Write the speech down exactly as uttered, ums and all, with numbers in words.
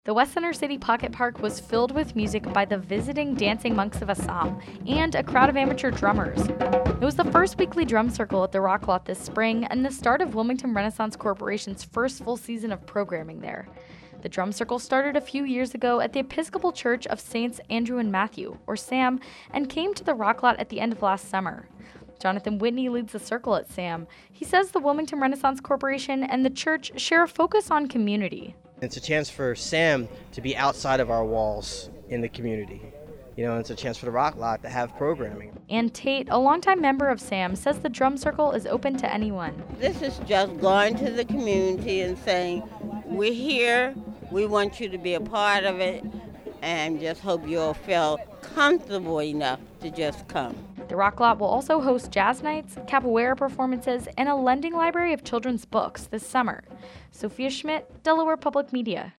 The West Center City Pocket Park was filled with music by the Visiting Dancing Monks of Assam and a crowd of amateur drummers. It was the first weekly drum circle at the Rock Lot this spring and the start of Wilmington Renaissance Corporation's first full season of programming there. The drum circle started a few years ago at the Episcopal Church of Saints Andrew and Matthew, or SAM, and came to the Rock Lot at the end of last summer. Jonathan Whitney leads the circle at SAM. He says the Wilmington Renaissance Corporation and the church share a focus on community. It's a chance for SAM to be outside of our walls in the community. You know, it's a chance for the Rock Lot to have programming. And Tate, a longtime member of SAM, says the drum circle is open to anyone. This is just going to the community and saying, we're here, we want you to be a part of it, and just hope you'll feel comfortable enough to just come. The Rock Lot will also host jazz nights, capoeira performances, and a lending library of children's books this summer. Sophia Schmidt, Delaware Public Media.